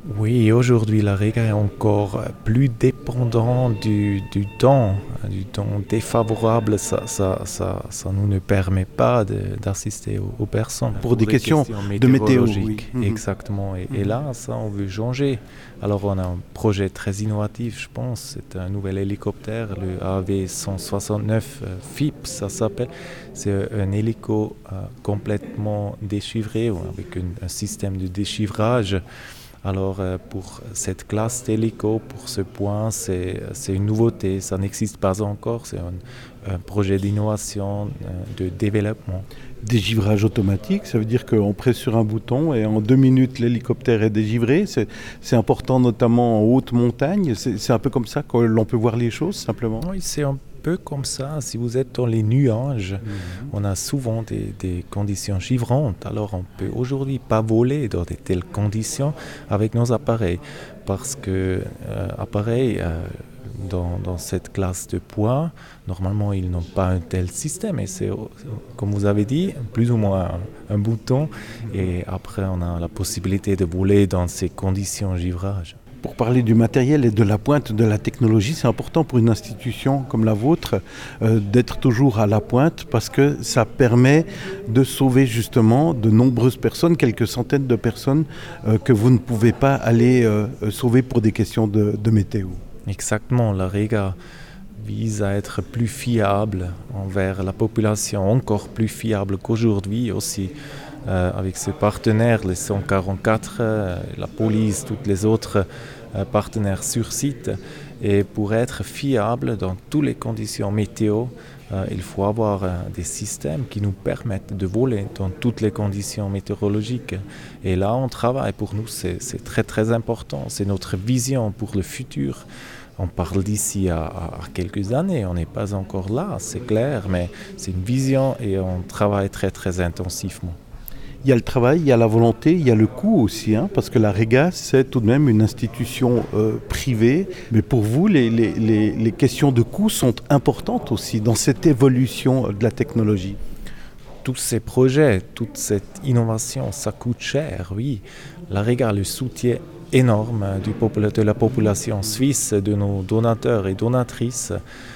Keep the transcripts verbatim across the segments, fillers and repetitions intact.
Oui, aujourd'hui, la Riga est encore plus dépendant du, du temps, du temps défavorable. Ça, ça, ça, ça nous ne permet pas de- d'assister aux, aux personnes Pour des les questions de météo, oui. météorologiques. Mhm. Exactement. Et, et là, ça, on veut changer. Alors, on a un projet très innovatif, je pense. C'est un nouvel hélicoptère, le A V cent soixante-neuf euh, F I P, ça s'appelle. C'est un hélico euh, complètement déchiffré, ou avec une- un système de déchiffrage. Alors euh, pour cette classe d'hélico, pour ce point, c'est, c'est une nouveauté, ça n'existe pas encore, c'est un, un projet d'innovation, euh, de développement. Dégivrage automatique, ça veut dire qu'on presse sur un bouton et en deux minutes l'hélicoptère est dégivré. C'est, c'est important notamment en haute montagne. C'est, c'est un peu comme ça que l'on peut voir les choses simplement. Oui, c'est un peu comme ça, si vous êtes dans les nuages, mmh. on a souvent des, des conditions givrantes, alors on peut aujourd'hui pas voler dans de telles conditions avec nos appareils, parce que euh, appareils euh, dans, dans cette classe de poids, normalement ils n'ont pas un tel système, et c'est, comme vous avez dit, plus ou moins un, un bouton, et après on a la possibilité de voler dans ces conditions givrage. Pour parler du matériel et de la pointe de la technologie, c'est important pour une institution comme la vôtre euh, d'être toujours à la pointe parce que ça permet de sauver justement de nombreuses personnes, quelques centaines de personnes euh, que vous ne pouvez pas aller euh, sauver pour des questions de, de météo. Exactement, la Riga vise à être plus fiable envers la population, encore plus fiable qu'aujourd'hui aussi. Euh, avec ses partenaires, les cent quarante-quatre, euh, la police, tous les autres euh, partenaires sur site. Et pour être fiable dans toutes les conditions météo, euh, il faut avoir euh, des systèmes qui nous permettent de voler dans toutes les conditions météorologiques. Et là, on travaille. Pour nous, c'est, c'est très très important. C'est notre vision pour le futur. On parle d'ici à, à quelques années, on n'est pas encore là, c'est clair, mais c'est une vision et on travaille très très intensivement. Il y a le travail, il y a la volonté, il y a le coût aussi, hein, parce que la Riga, c'est tout de même une institution euh, privée. Mais pour vous, les, les, les, les questions de coût sont importantes aussi dans cette évolution de la technologie. Tous ces projets, toute cette innovation, ça coûte cher, oui. La Riga le soutient énorme du popula- de la population suisse, de nos donateurs et donatrices.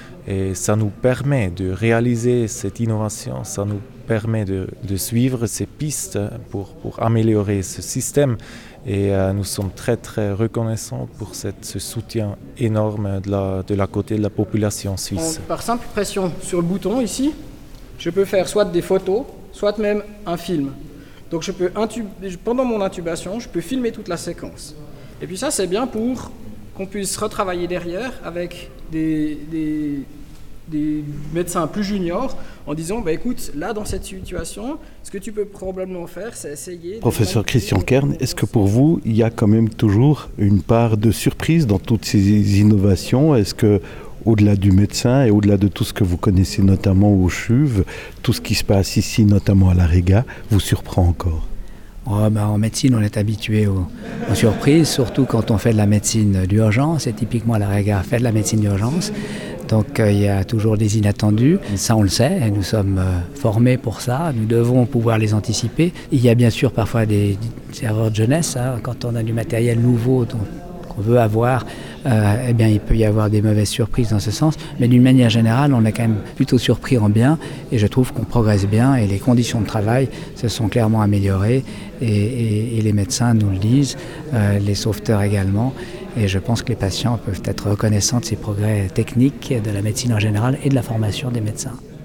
Et ça nous permet de réaliser cette innovation, ça nous permet de, de suivre ces pistes pour, pour améliorer ce système. Et euh, nous sommes très très reconnaissants pour cette, ce soutien énorme de la, de la côté de la population suisse. Par simple pression sur le bouton ici, je peux faire soit des photos, soit même un film. Donc je peux intub- pendant mon intubation, je peux filmer toute la séquence. Et puis ça, c'est bien pour qu'on puisse retravailler derrière avec des, des, des médecins plus juniors en disant, bah, écoute, là, dans cette situation, ce que tu peux probablement faire, c'est essayer... Professeur Christian Kern, est-ce que pour vous, il y a quand même toujours une part de surprise dans toutes ces innovations ? Est-ce que au-delà du médecin et au-delà de tout ce que vous connaissez notamment au C H U V, tout ce qui se passe ici, notamment à la Riga, vous surprend encore ? Oh, bah, en médecine, on est habitué aux, aux surprises, surtout quand on fait de la médecine d'urgence, et typiquement la Riga fait de la médecine d'urgence. Donc euh, il y a toujours des inattendus, ça on le sait, et nous sommes euh, formés pour ça, nous devons pouvoir les anticiper. Il y a bien sûr parfois des, des erreurs de jeunesse, hein, quand on a du matériel nouveau dont, qu'on veut avoir, euh, eh bien il peut y avoir des mauvaises surprises dans ce sens, mais d'une manière générale on est quand même plutôt surpris en bien, et je trouve qu'on progresse bien, et les conditions de travail se sont clairement améliorées, et, et, et les médecins nous le disent, euh, les sauveteurs également. Et je pense que les patients peuvent être reconnaissants de ces progrès techniques, de la médecine en général et de la formation des médecins.